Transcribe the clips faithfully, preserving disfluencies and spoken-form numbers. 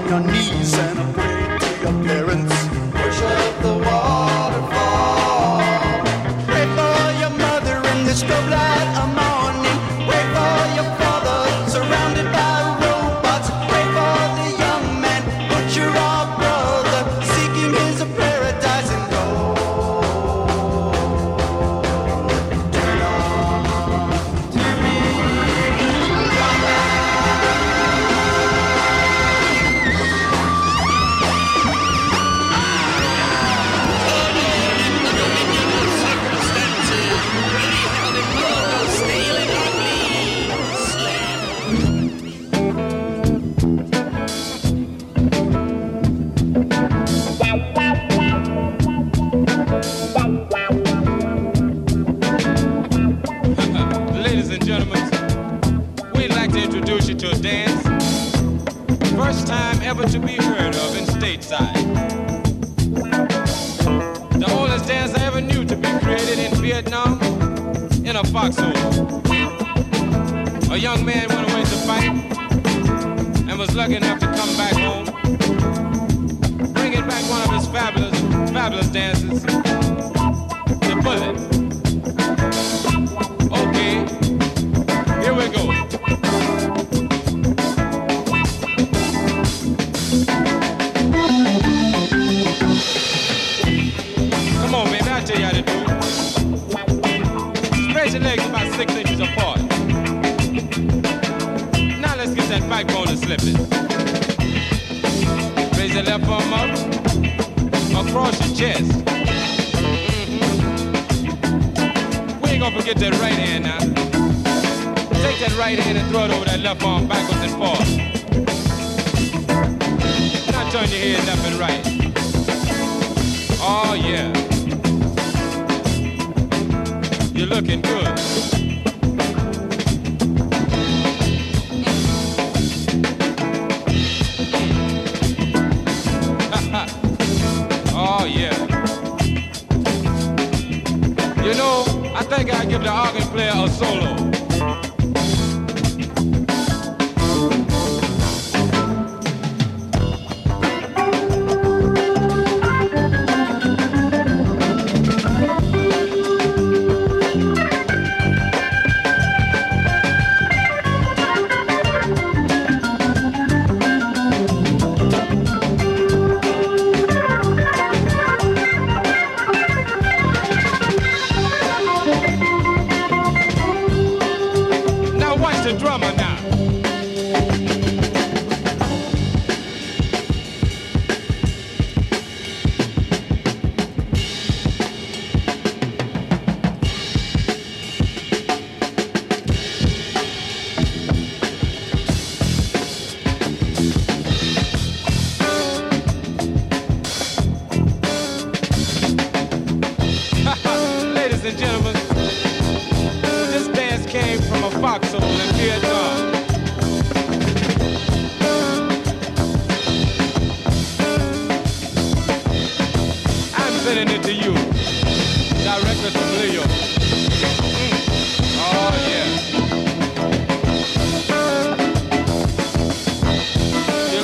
your knees and pray to your parents. Worship the waterfall. Pray for your mother in the strobe light of morning. Pray for your father surrounded by robots. Pray for the young man, butcher or brother, seeking his paradise and gold. Turn on T V. Ladies and gentlemen, we'd like to introduce you to a dance first time ever to be heard of in stateside. The oldest dance I ever knew to be created in Vietnam in a foxhole. A young man went away to fight and was lucky enough to come back home, bringing back one of his fabulous, fabulous dances, the bullet. Okay, here we go. Come on, baby, I'll tell you how to do it. Spread your legs about six inches apart. Now let's get that backbone to slipping. Raise your left arm up, across your chest. Mm-hmm. We ain't gonna forget that right hand now. Take that right hand and throw it over that left arm backwards and forwards. Now turn your head left and right. Oh yeah. You're looking good. Oh yeah. You know, I think I'll give the organ player a solo. The drummer now. Ladies and gentlemen, this dance came from a foxhole in Vietnam. I'm sending it to you, directly from Leo. Mm. Oh yeah.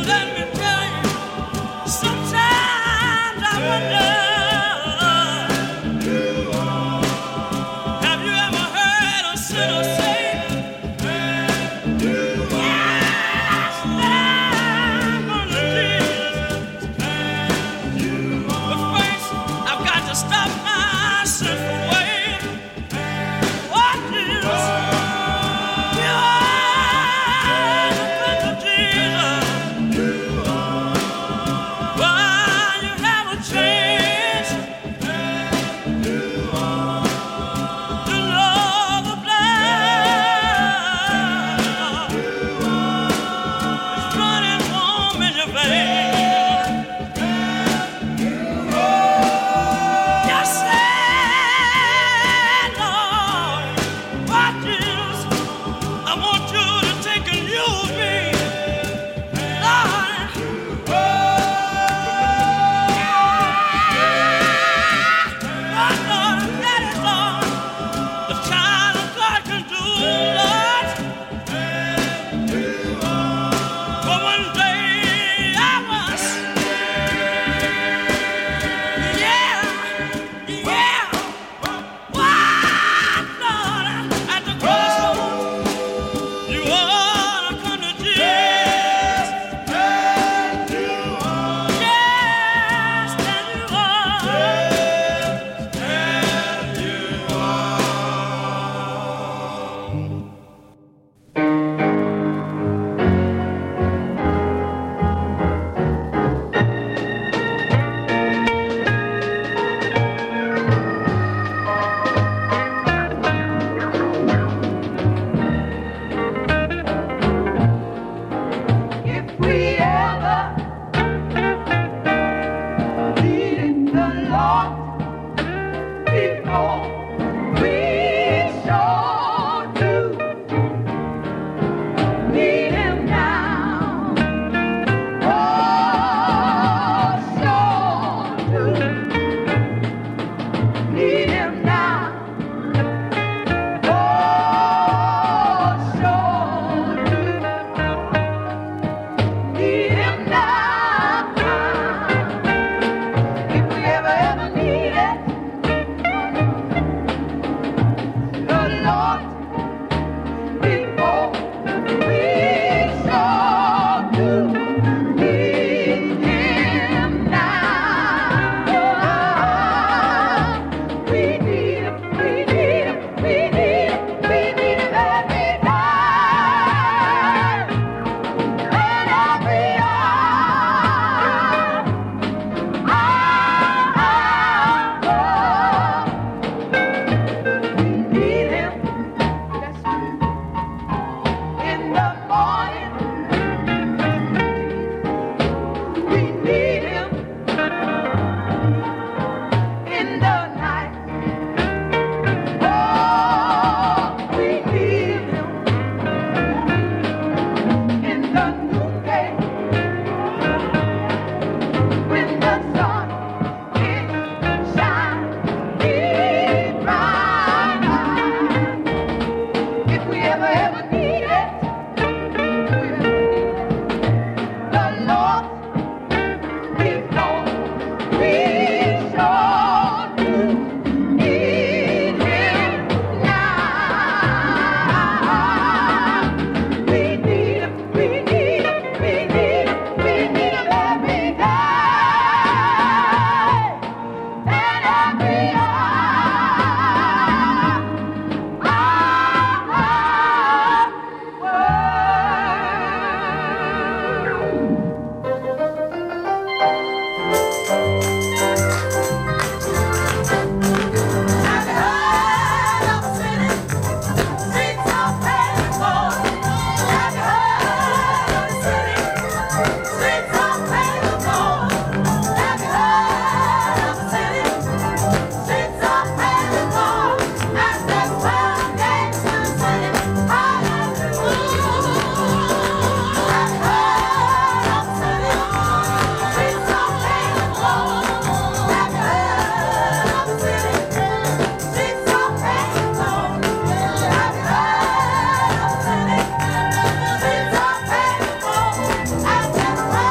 Thank you.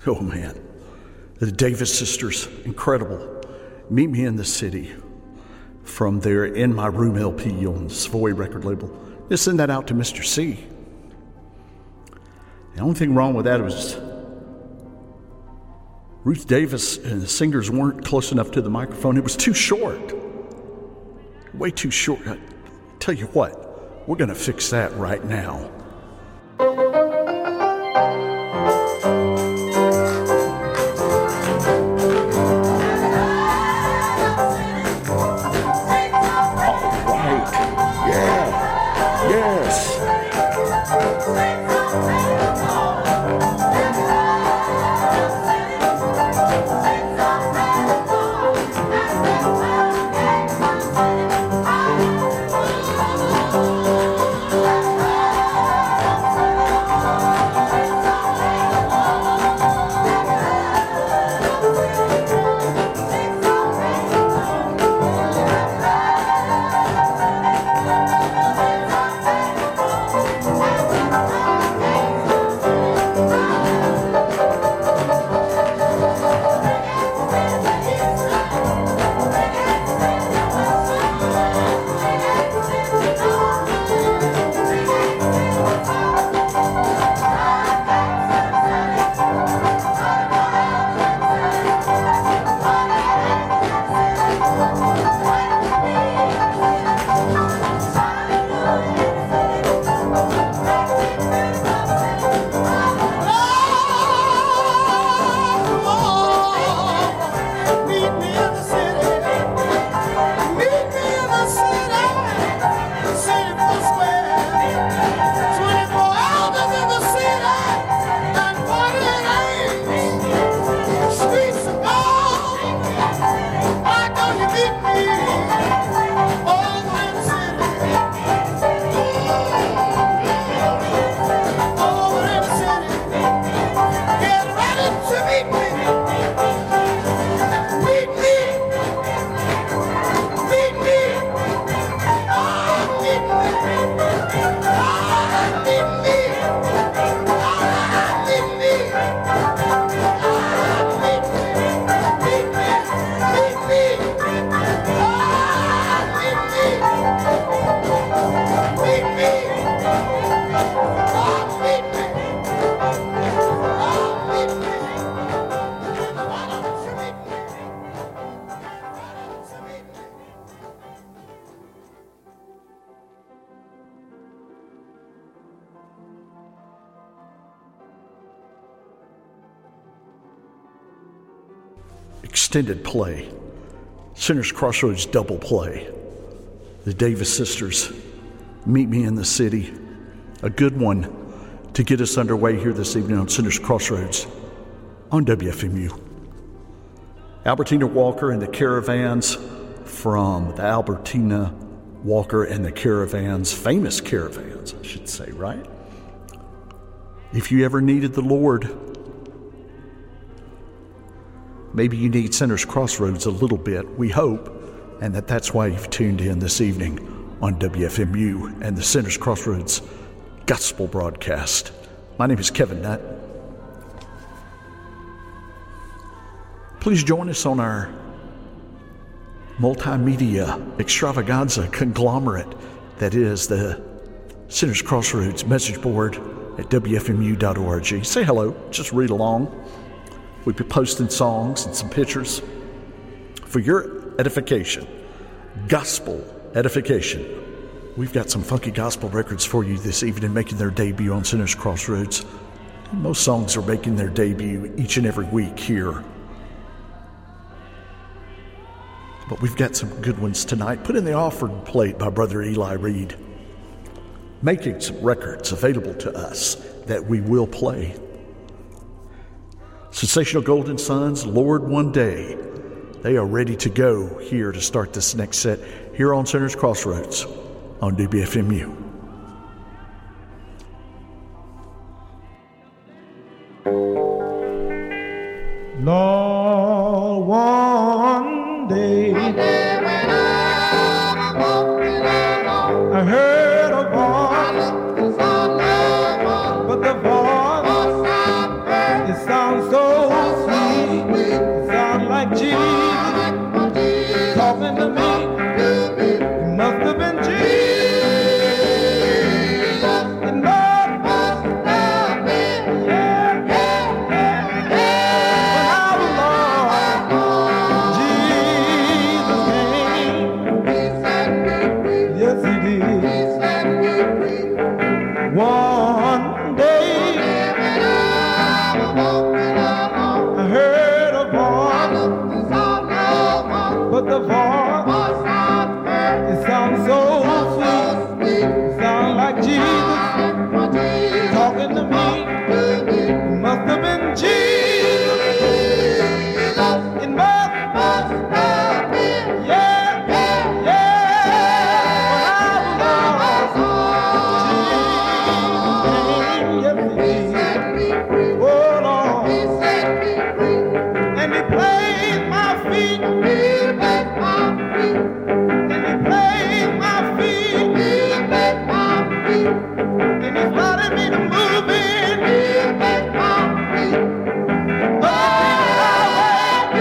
Oh, man. The Davis Sisters, incredible. Meet Me in the City from their In My Room L P on the Savoy record label. Just send that out to Mister C. The only thing wrong with that was Ruth Davis and the singers weren't close enough to the microphone. It was too short. Way too short. I tell you what, we're going to fix that right now. Extended play, Sinners Crossroads double play, the Davis Sisters, Meet Me in the City, a good one to get us underway here this evening on Sinners Crossroads on W F M U. Albertina Walker and the Caravans from the Albertina Walker and the Caravans, famous Caravans, I should say, right? If you ever needed the Lord, maybe you need Sinners Crossroads a little bit, we hope, and that that's why you've tuned in this evening on W F M U and the Sinners Crossroads Gospel Broadcast. My name is Kevin Nutt. Please join us on our multimedia extravaganza conglomerate that is the Sinners Crossroads message board at W F M U dot org. Say hello, just read along. We'll be posting songs and some pictures for your edification, gospel edification. We've got some funky gospel records for you this evening making their debut on Sinners Crossroads. Most songs are making their debut each and every week here. But we've got some good ones tonight. Put in the offering plate by Brother Eli Reed. Making some records available to us that we will play. Sensational Golden Sons, Lord One Day. They are ready to go here to start this next set here on Sinners Crossroads on W F M U. Lord, one day, One day when I walked along, I heard a I voice, looked and saw no one. but the voice, Voice I heard it sounds so but the voice, it sounds so sweet. It sounds like Jesus talking to me. It must have been Jesus. It must have been. Yeah, yeah, yeah. When I was lost, Jesus came. Oh Lord. And he played my feet. And he played my feet. And he started me to move in. Oh,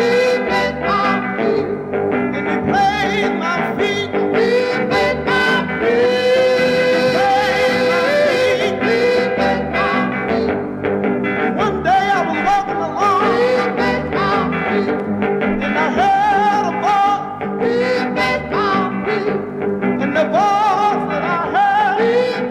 and he played my feet. Played my feet. One day I was walking along, and I heard a voice, and the voice that I heard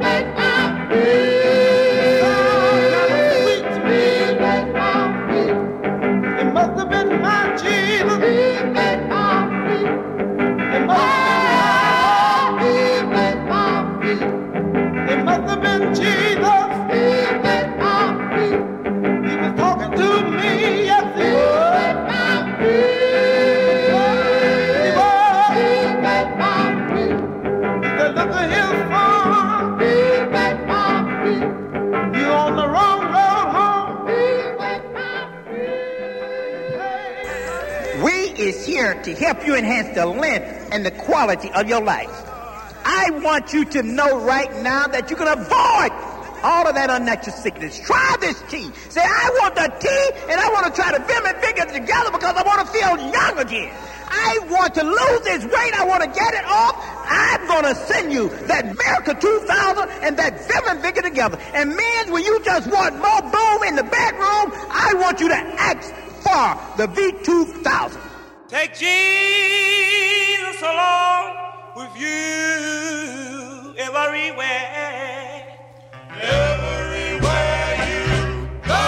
sounded sweet to me. It must have been my Jesus. It must have been Jesus. He was talking to me, yes he was. He was. He said, look at his son. You on the wrong road home. We is here to help you enhance the length and the quality of your life. I want you to know right now that you can avoid all of that unnatural sickness. Try this tea. Say, I want the tea, and I want to try to vim and vigor together because I want to feel young again. I want to lose this weight. I want to get it off. I'm going to send you that America two thousand and that vim and vigor together. And men, when you just want more boom in the bedroom, I want you to ask for the V two thousand. Take Jesus along with you everywhere. Everywhere you go.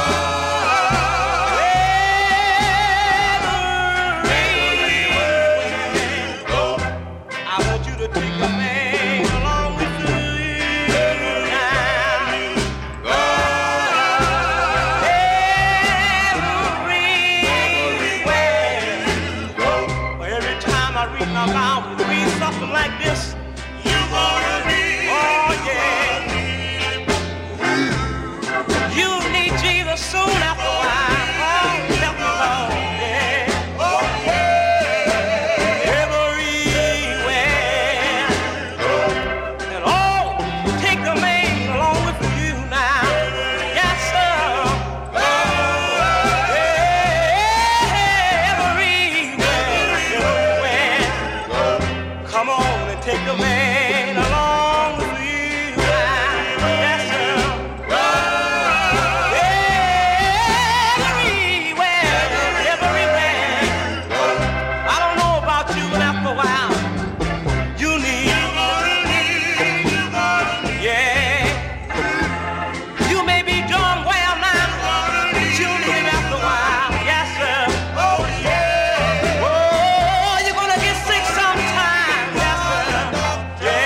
Everywhere you go. I want you to take a man along with you now. Go. Everywhere you go. Well, every time I read my Bible, read something like this. You gonna be. Oh yeah. You need Jesus soon after a while. Oh, help me, Lord, yeah. Oh, yeah. Everywhere. And oh, take the man along with you now. Yes, sir. Oh, yeah. Everywhere. Come on and take the man along with you now. Yes, sir. Yeah.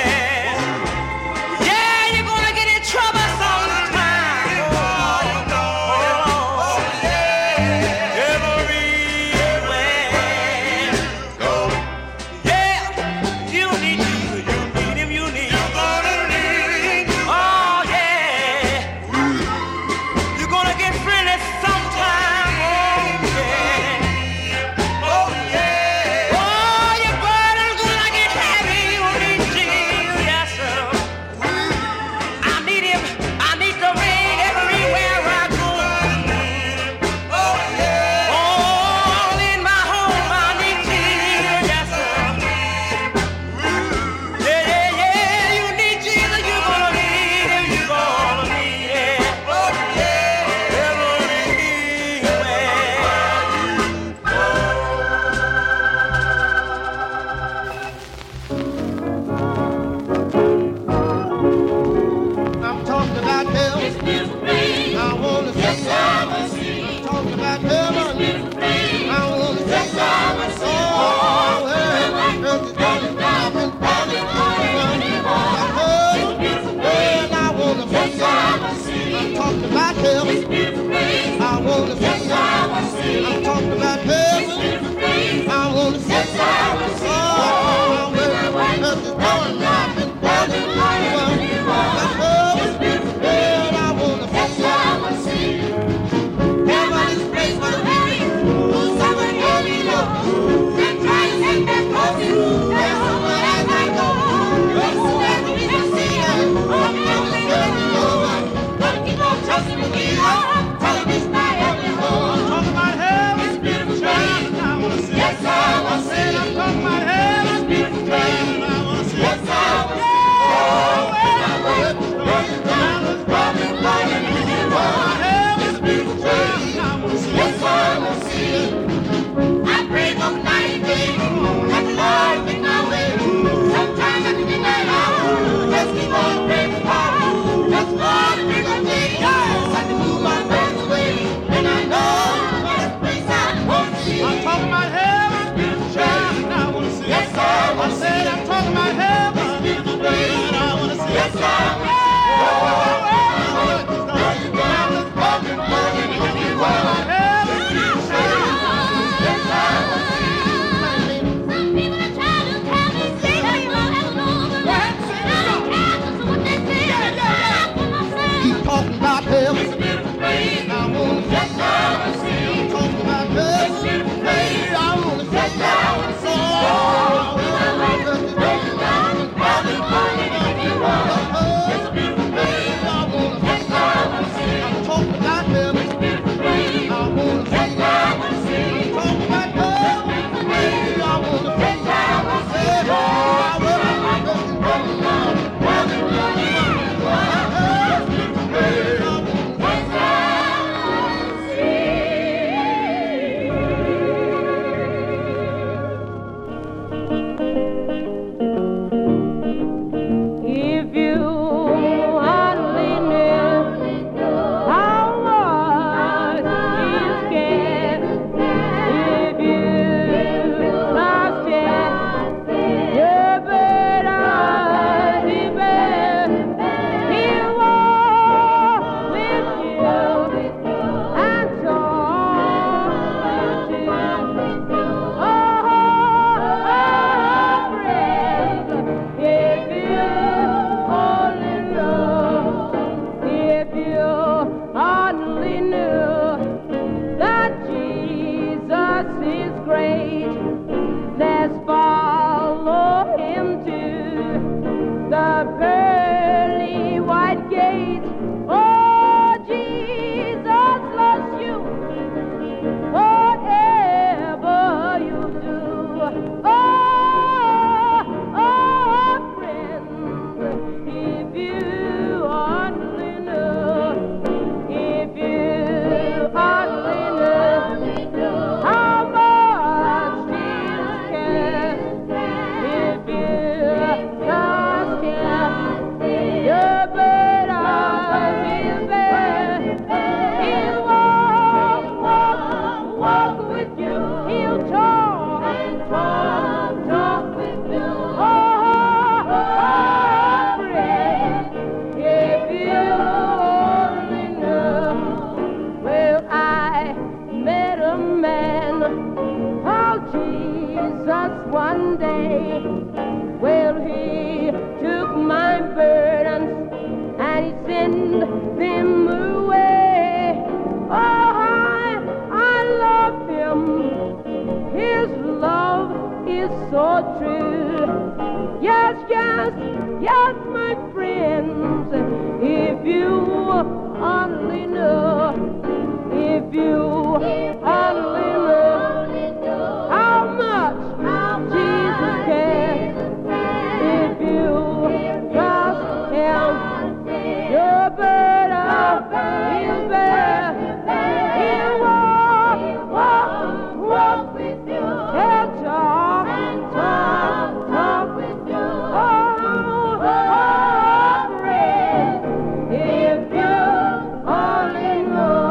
one day. Well, he took my burdens and he sent them away. Oh, I, I love him. His love is so true. Yes, yes, yes, my friends. If you only know, if you only know how much Jesus cares. If you trust him, your burden is there. He'll walk, walk, walk with you. He'll talk, talk, talk with you. Oh, oh, friend, if you only know.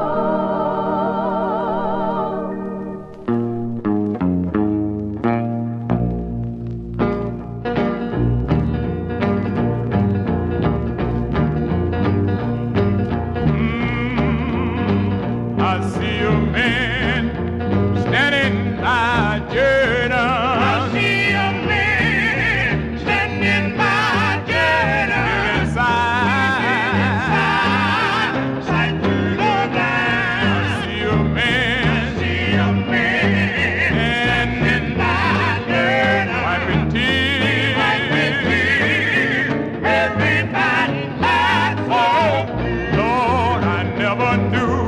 I see a man standing by Jordan. I see a man standing by Jordan. Inside, sight to the blind. I see a man, I see a man standing by Jordan. Wiping tears, wiping tears. Everybody's eyes full. Lord, I never knew.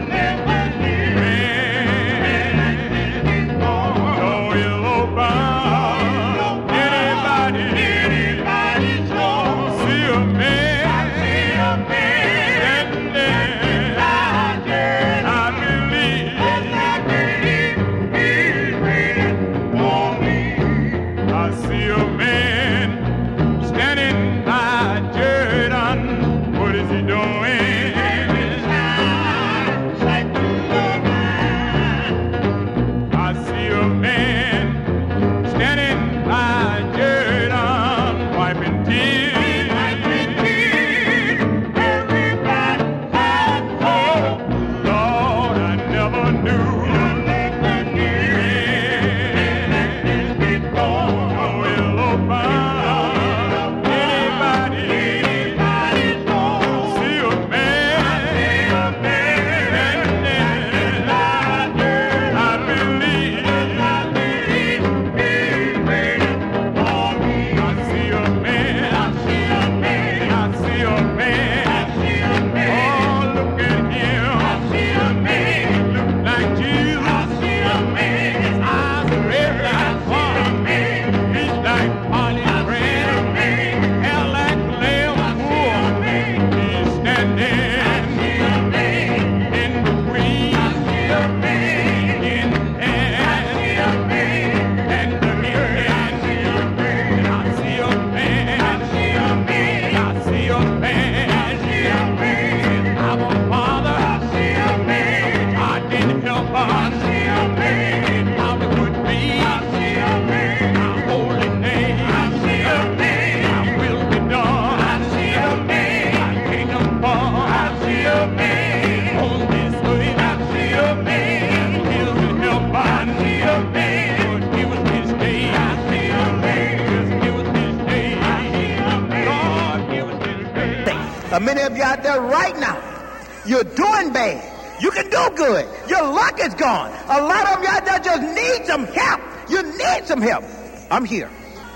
Many of you out there right now, you're doing bad. You can do good. Your luck is gone. A lot of you out there just need some help. You need some help. I'm here.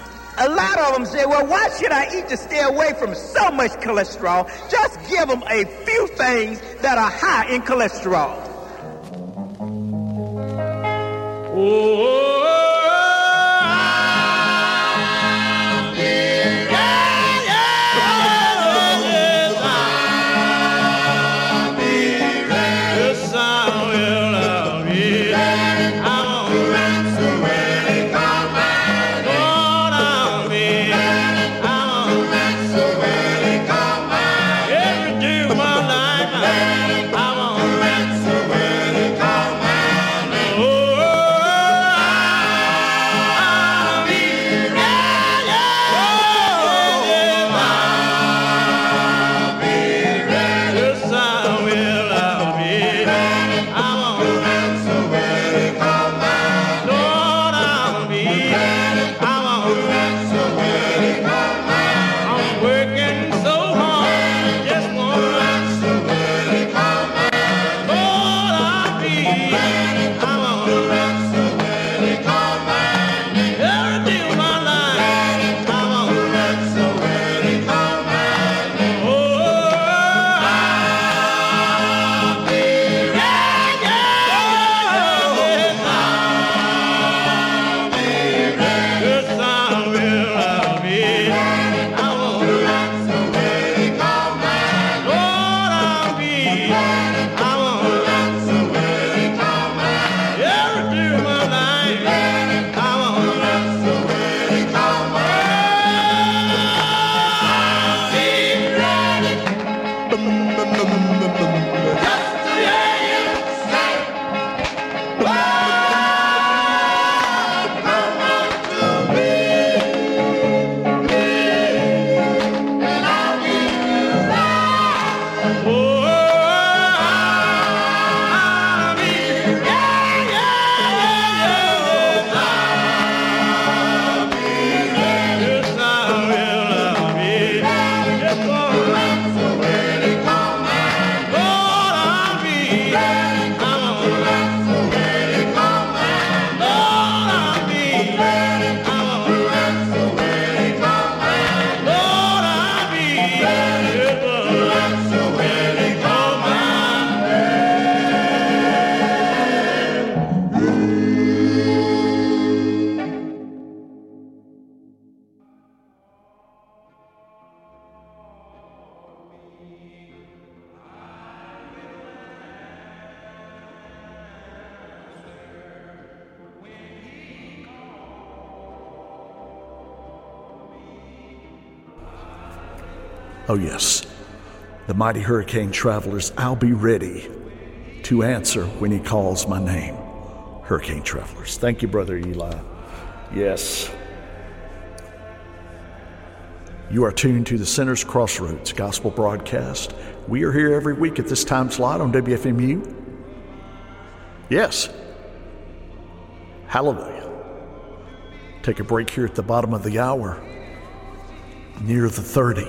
A lot of them say, well, why should I eat to stay away from so much cholesterol? Just give them a few things that are high in cholesterol. Oh. Oh, yes, the mighty hurricane travelers, I'll be ready to answer when he calls my name. Hurricane travelers. Thank you, Brother Eli. Yes. You are tuned to the Sinner's Crossroads Gospel Broadcast. We are here every week at this time slot on W F M U. Yes. Hallelujah. Take a break here at the bottom of the hour, near the thirty,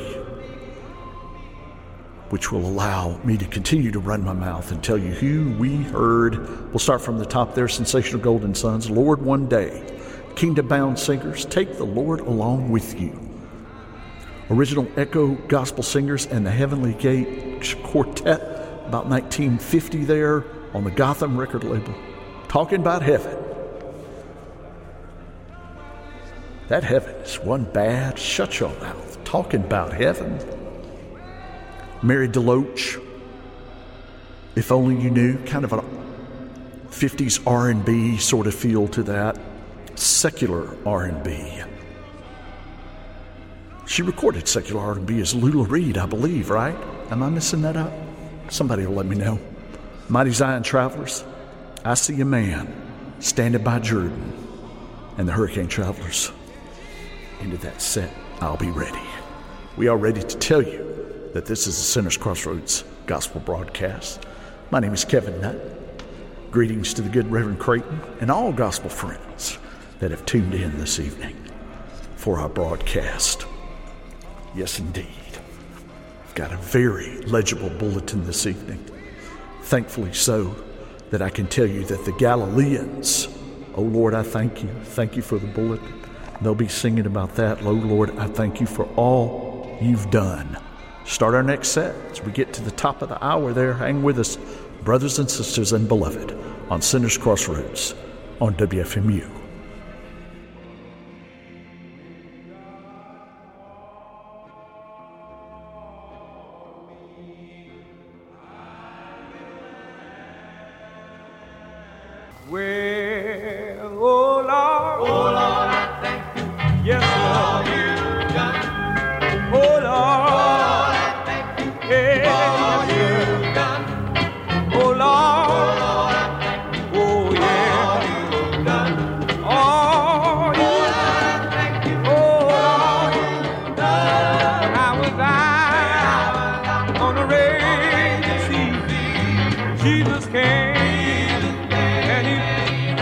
which will allow me to continue to run my mouth and tell you who we heard. We'll start from the top there, Sensational Golden Sons, Lord One Day, Kingdom Bound Singers, Take the Lord Along With You. Original Echo Gospel Singers and the Heavenly Gate Quartet, about nineteen fifty there on the Gotham record label, talking about heaven. That heaven is one bad, shut your mouth, talking about heaven. Mary DeLoach, If Only You Knew, kind of a fifties R and B sort of feel to that, secular R and B. She recorded secular R and B as Lula Reed, I believe, right? Am I missing that up? Somebody will let me know. Mighty Zion Travelers, I See a Man Standing by Jordan, and the Hurricane Travelers. Into that set, I'll Be Ready. We are ready to tell you that this is the Sinner's Crossroads Gospel Broadcast. My name is Kevin Nutt. Greetings to the good Reverend Creighton and all gospel friends that have tuned in this evening for our broadcast. Yes, indeed. I've got a very legible bulletin this evening. Thankfully so, that I can tell you that the Galileans, oh Lord, I thank you. Thank you for the bulletin. They'll be singing about that. Oh Lord, I thank you for all you've done. Start our next set as we get to the top of the hour there. Hang with us, brothers and sisters and beloved, on Sinner's Crossroads on W F M U. Well, oh Lord, oh Lord, I thank you. Yes, Lord, you've done. Oh Lord, oh, I thank you. Yeah, all you've done. Oh Lord, oh Lord, I thank you. Oh yeah, all you've done. Oh, Lord, I thank you. Oh, all you've done. When I was out on the raging sea, Jesus came.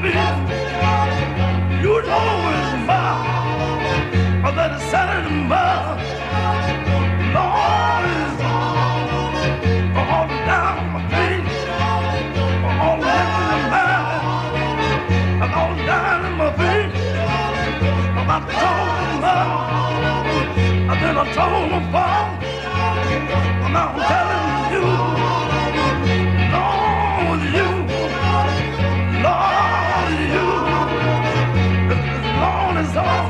feet. You know it's mine. I got a Saturday mine. Lord is all down my feet. All in the mouth. I'm all down in my feet. I'm about to told them mouth. And then I told them fall. And I'm telling you, Lord, you, Lord, you, Lord is all.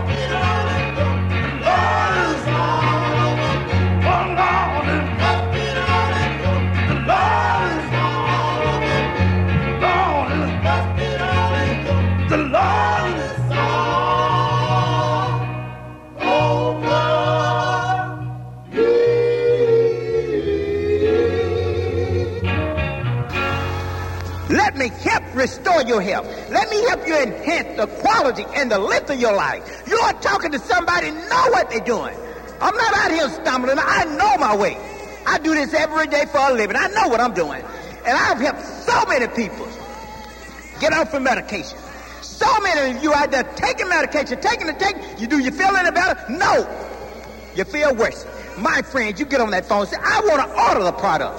Lord is all. Oh, Lord is all. The Lord is all. Lord is all. The Lord is all over. Let me help restore your health. Let me help you enhance the quality and the length of your life. You are talking to somebody who know what they're doing. I'm not out here stumbling. I know my way. I do this every day for a living. I know what I'm doing. And I've helped so many people get off of medication. So many of you out there taking medication, taking it, taking. You do you feel any better? No. You feel worse. My friends, you get on that phone and say, I want to order the product.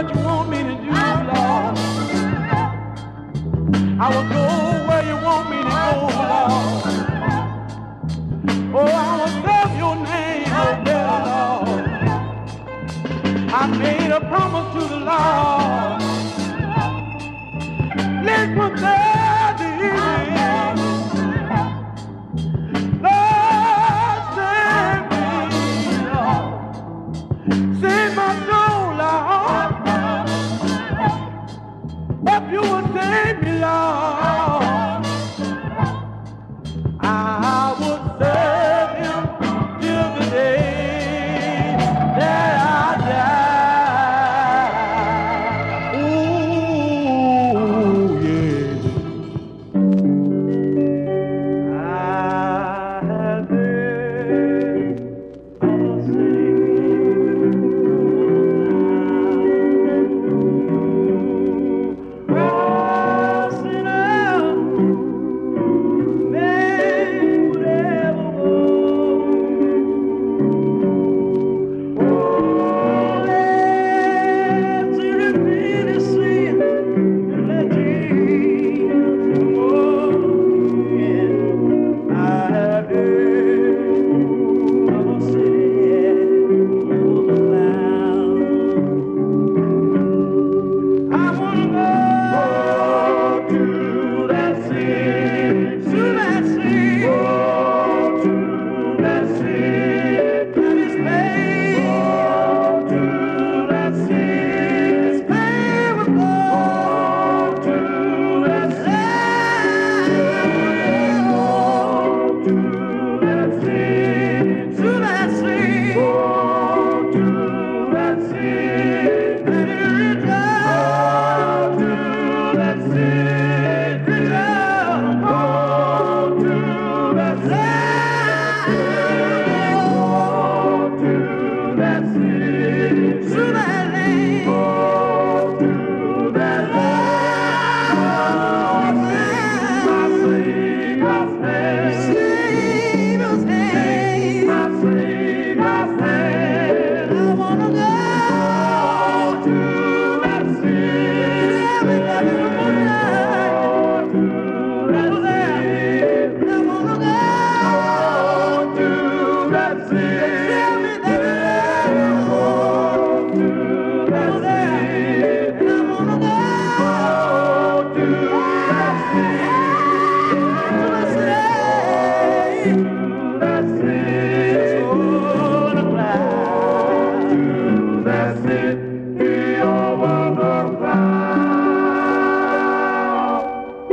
what you want me to do, Lord. I will go where you want me to go, Lord. Oh, I will serve your name, oh, better, Lord. I made a promise to the Lord. Let's put that in. Lord, save me, Lord. Save my soul, Lord. If you would save me, Lord, I would serve him till the day that I die. Ooh, yeah. I have been crossing out, man would ever walk. Oh, let's repeat the sin and let Jesus walk. Yeah, I have heard of a city full of clouds. I wanna go to that sea, to that sea, go to that sea, that is paid. Go to that sea, it's paid with gold. Go to that sea, go to that sea, to that sea, go to that sea, let it return to that sea, return, go to that sea, go to that sea, to that land, go to that land, my Savior's hand, Savior's hand, my Savior's hand. I wanna go to that sea, every day, to that sea. I wanna go to that sea, every day, go to that sea. I wanna go to that sea, to that sea, to that sea, so the clouds, to that sea, over the clouds.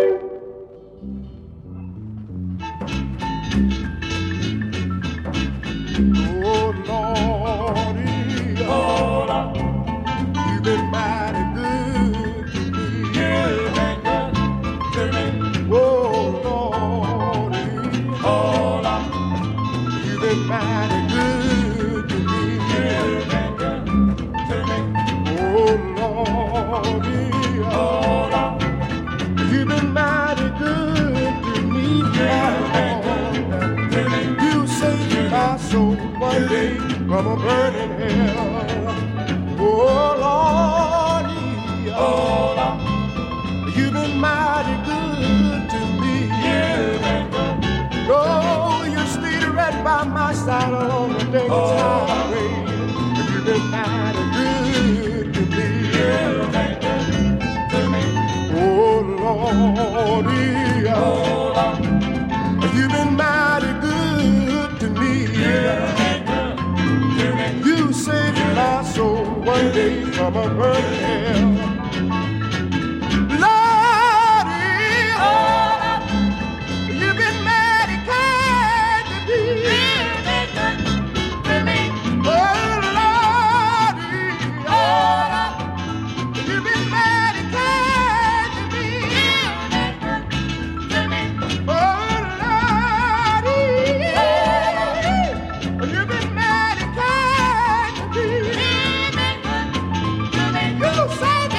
Oh, Lordy, oh, you've been mighty good to me. You've been good to me. Oh, Lordy, oh, you've been mighty good to me. You've been good to me. Oh, Lordy, oh, you've been mighty good to me. You saved my soul one day from a burning hell. Oh, Lordy, oh, you've been mighty good to me. Oh, you stayed right by my side along the desert's highway. You've been mighty good to me. Oh, Lordy, oh, you've been mighty good to me. You saved my soul one day from a burning hell. Lordy, oh, you've been mighty kind to me. Oh, Lordy, oh, you've been mighty kind to me. Oh, Lordy, oh, you've been mighty kind to me. You saved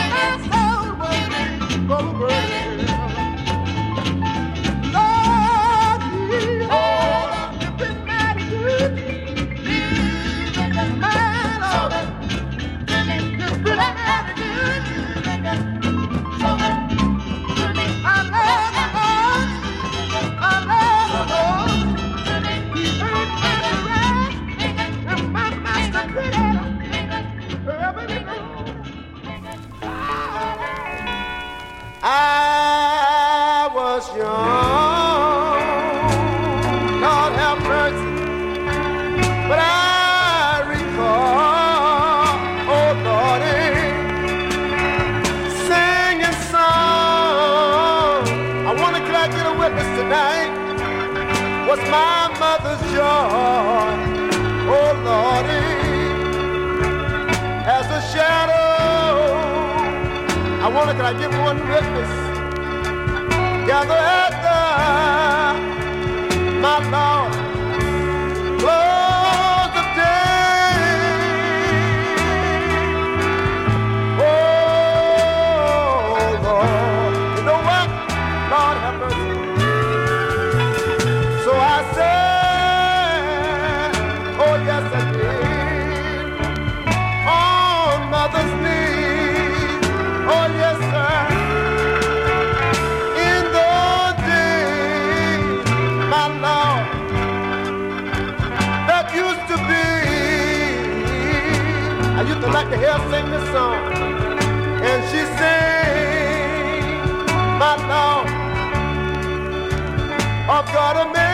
was my mother's joy. Oh Lordy, as a shadow, I wonder can I give one witness? Gather at the, my Lord, close of day. Oh Lord, you know what? Lord have mercy. So I said, oh yes I did, on mother's knees, oh yes sir, in the day, my Lord, that used to be, I used to like to hear her sing this song, and she sang, my Lord, of God a man.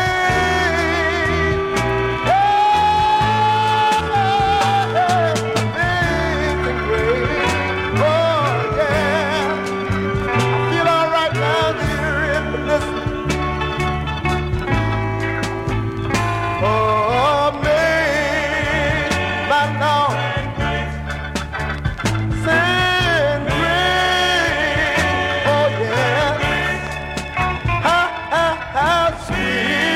Sweet.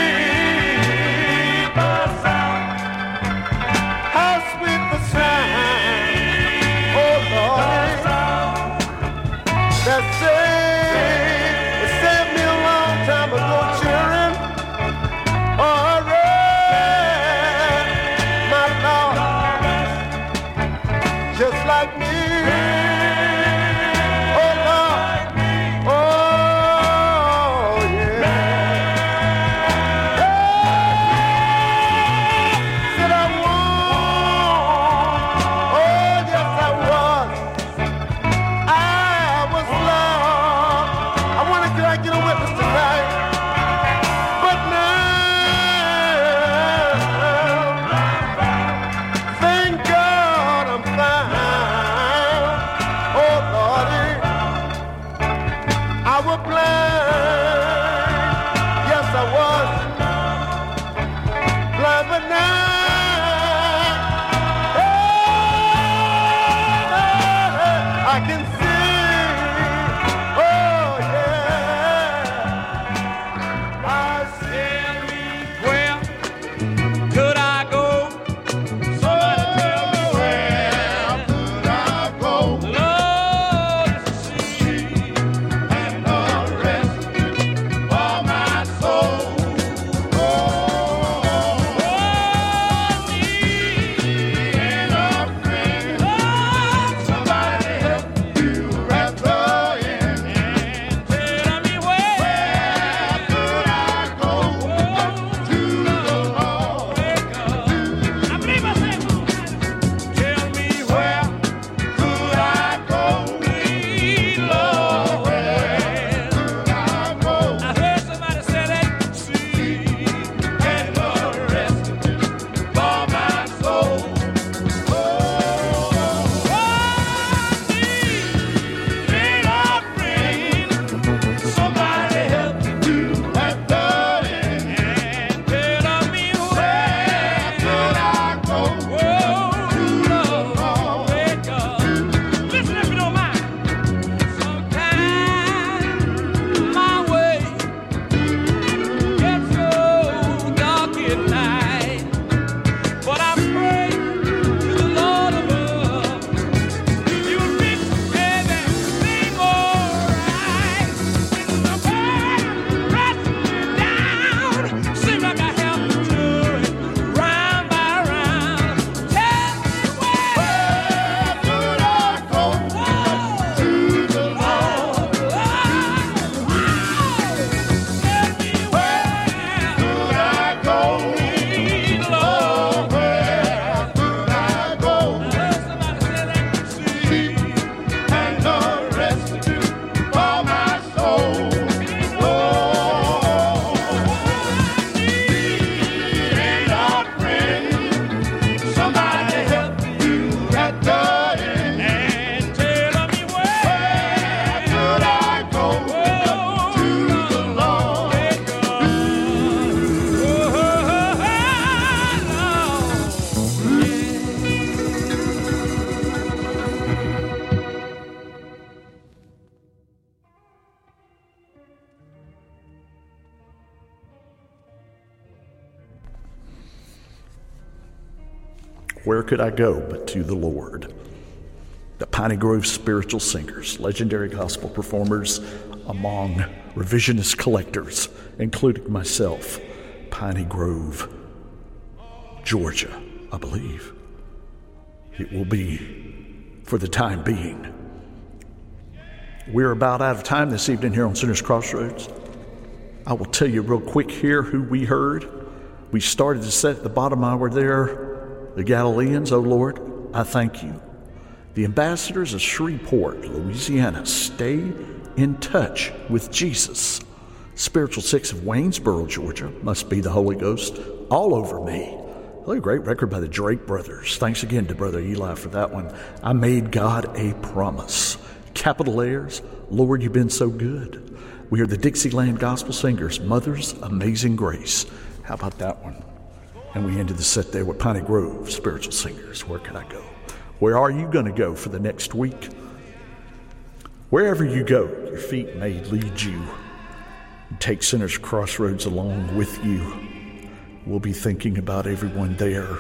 Where could I go but to the Lord? The Piney Grove Spiritual Singers, legendary gospel performers among revisionist collectors, including myself. Piney Grove, Georgia, I believe. It will be for the time being. We're about out of time this evening here on Sinners Crossroads. I will tell you real quick here who we heard. We started to set at the bottom hour there, the Galileans. Oh Lord, I thank you. The ambassadors of Shreveport, Louisiana, stay in touch with Jesus. Spiritual Six of Waynesboro, Georgia, must be the Holy Ghost all over me. A great record by the Drake Brothers. Thanks again to Brother Eli for that one. I Made God a Promise. Capital Airs, Lord, you've been so good. We are the Dixieland Gospel Singers, Mother's Amazing Grace. How about that one? And we ended the set there with Piney Grove Spiritual Singers. Where can I go? Where are you going to go for the next week? Wherever you go, your feet may lead you. Take Sinners Crossroads along with you. We'll be thinking about everyone there.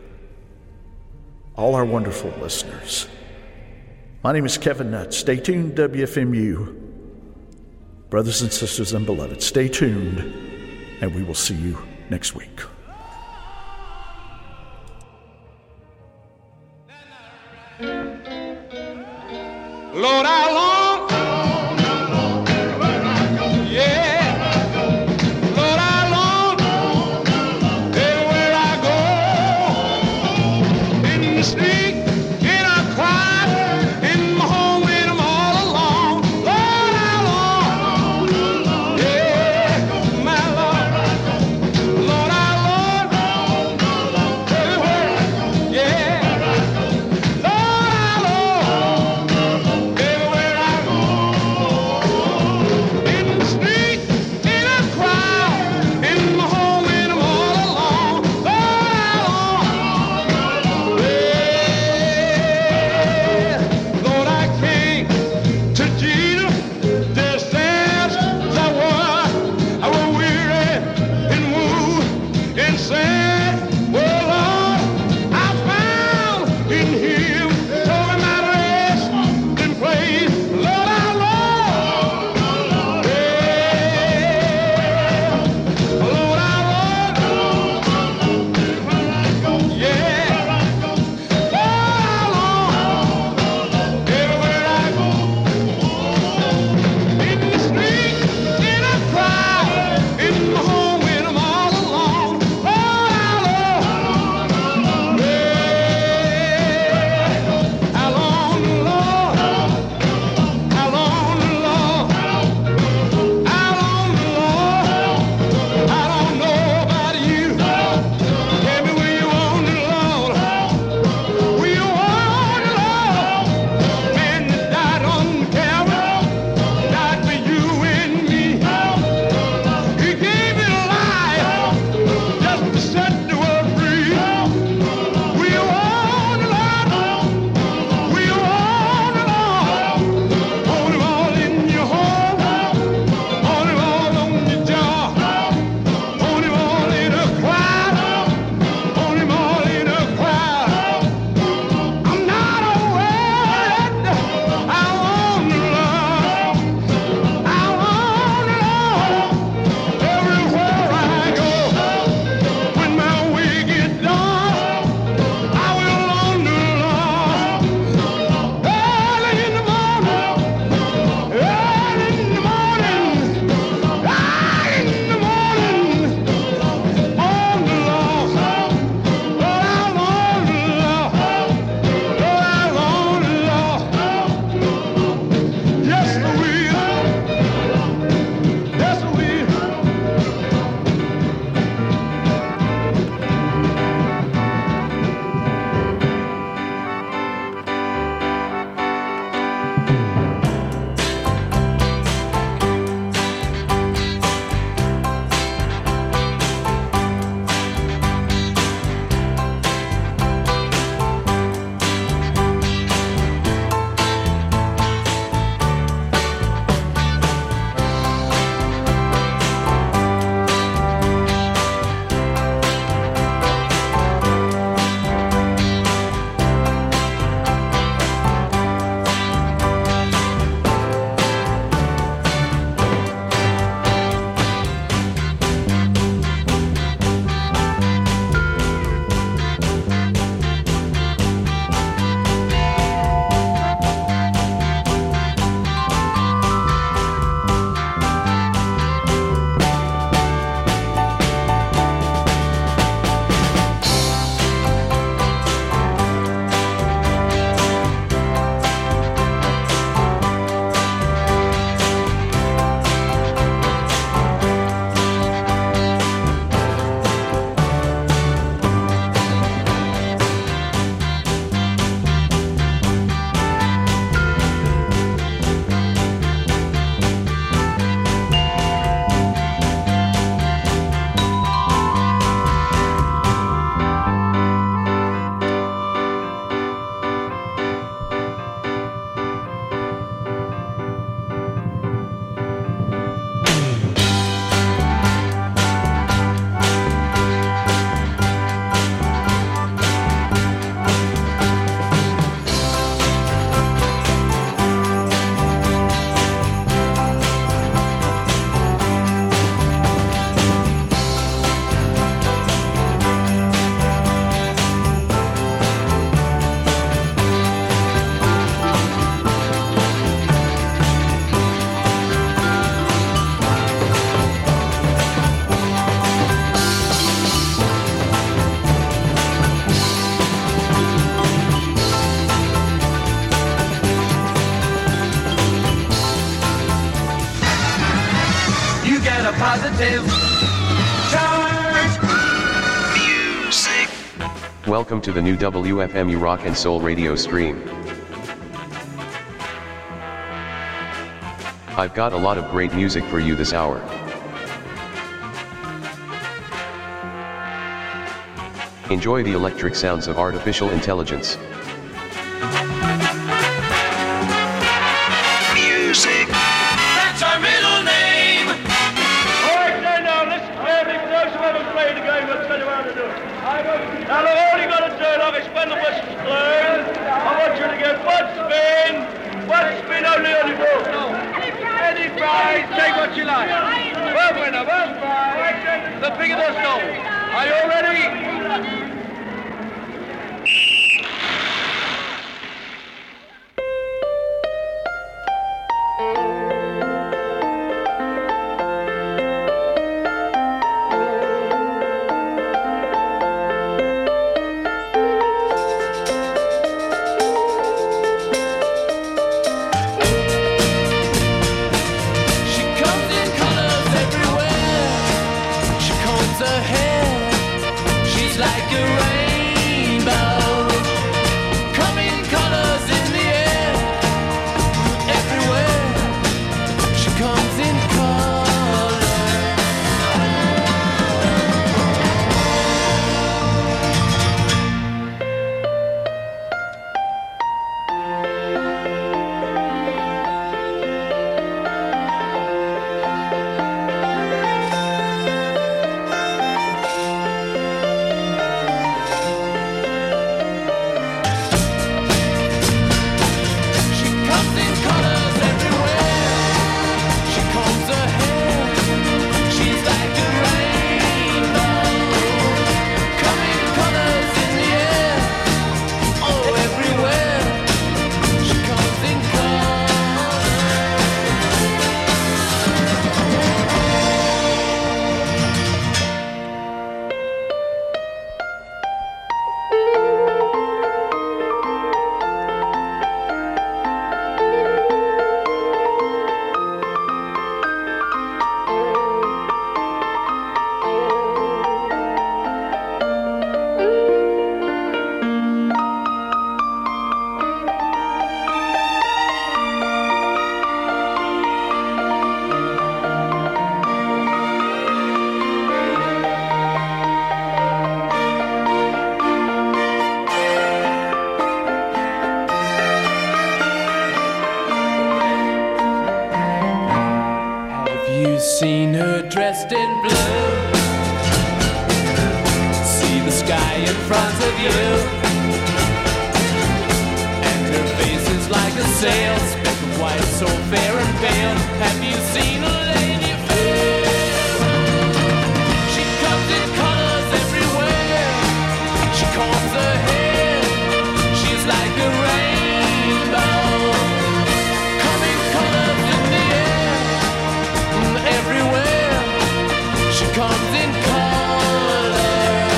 All our wonderful listeners. My name is Kevin Nutt. Stay tuned, W F M U. Brothers and sisters and beloved, stay tuned, and we will see you next week. Lord, how long? Yeah. Lord, how long? Everywhere I go, in the street, in a quiet, in my home when I'm all alone. Lord, how long? Yeah, my Lord. Lord, how long? Everywhere, yeah. Lord, how long? Everywhere I positive charge. Music. Welcome to the new W F M U Rock and Soul radio stream. I've got a lot of great music for you this hour. Enjoy the electric sounds of artificial intelligence. Music. That's our middle name. All right, then, now, listen carefully. For those who haven't played the game, let's tell you how to do it. Now, look, all you got to do, like, is when the whistle's blown, I want you to get one spin, one spin only on the ball. Any prize, take what you like. One winner, one prize. The bigger the stone. Are you all ready? Seen her dressed in blue. See the sky in front of you, and her face is like a sail, speck of white, so fair and pale. Have you seen a lady fair? She comes in colors everywhere. She combs her hair. She's like a rainbow, coming colors in the air. Everywhere she comes in color.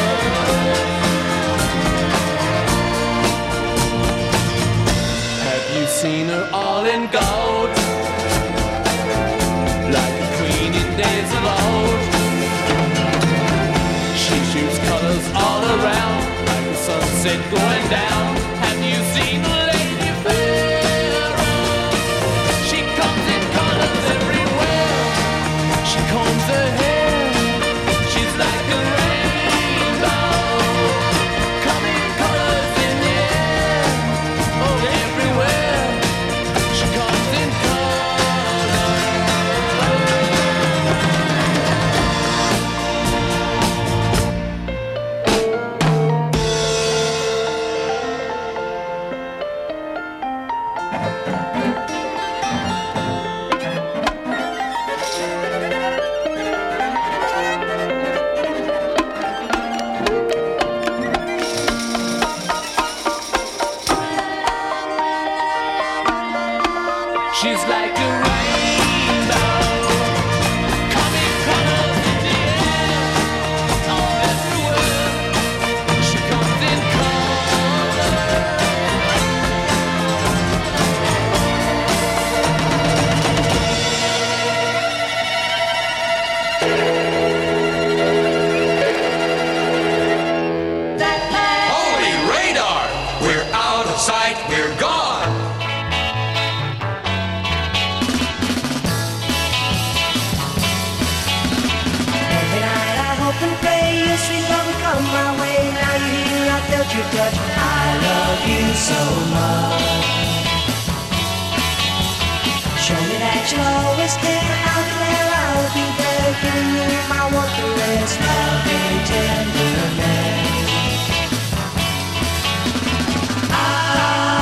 Have you seen her all in gold, like a queen in days of old? She shoots colors all around, like the sunset going down. Have you seen a lady fair? She comes in colors everywhere. She combs her hair. She's like a rainbow, coming colors in the air. Oh, everywhere she comes in she's like a rainbow, coming colors in the air. Oh, everywhere she comes in color. touch. I love you so much. Show me that you always care. I'll declare I'll be there, giving you my one caress, loving tender.